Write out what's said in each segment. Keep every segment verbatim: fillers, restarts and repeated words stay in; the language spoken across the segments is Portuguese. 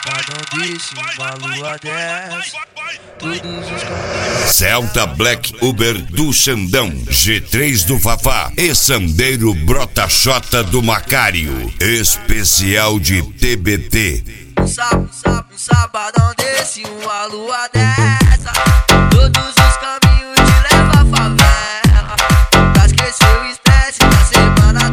sabadão desse, uma lua dessa. Todos os caminhos. Celta Black Uber do Xandão, G três do Fafá e Sandeiro Brota Xota do Macário. Especial de T B T. Um sábado, sábado, um sabadão desse, uma lua dessa. Todos os caminhos te levam à favela. Pra esquecer o estresse da semana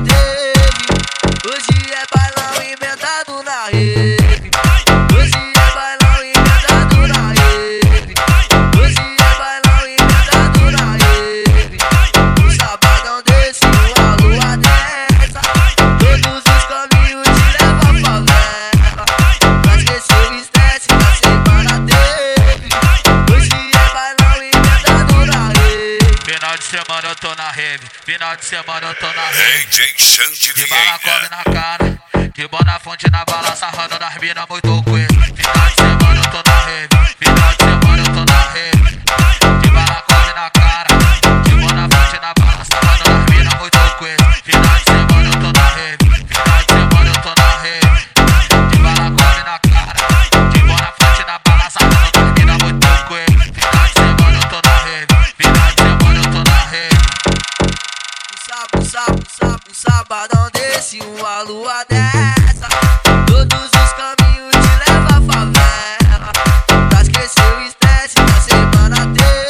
teve. Hoje é bailão emendado na rede. Hoje é bailão emendado na rede. Hoje é bailão emendado na rede. Um sabadão desse, uma lua dessa. Todos os caminhos te levam à favela. Pra esquecer o estresse da semana teve. Hoje é bailão emendado na rede. Final de semana eu tô na rave, final de semana eu tô na D rave. J Xande De bala come Vieira. na cara, de boa na fonte na bala, sarrando nas mina muito coelho. Final de semana eu tô na rave, final de semana eu tô na rave. De bala come na cara, de boa na fonte na bala, sarrando nas mina muito coelho. Final de semana eu tô na rave, final de semana eu tô na rave. De bala come na cara, de boa na fonte na bala, sarrando nas mina muito coelho. Final de semana eu tô na rave, final de semana eu tô na rave. Um sábado, um sábado, um sábado, um sabadão desse, uma lua dessa. Todos os caminhos te levam à favela. Pra esquecer o estresse da semana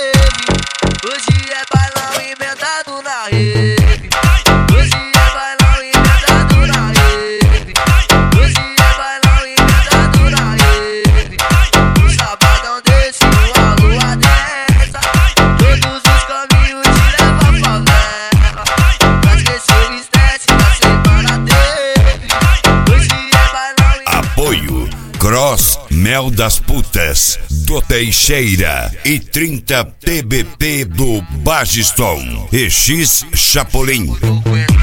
teve. Hoje é bailão emendado na rede. Hoje é bailão emendado na rede. Hoje é bailão emendado na rede. Um sabadão desse, uma lua dessa. Todos os caminhos te levam à favela. Pra esquecer o estresse da semana teve. Hoje é bailão emendado. Apoio Cross Mel das Putas do Teixeira e trinta T B T do Bagiston e X Chapolin. Muito coelho.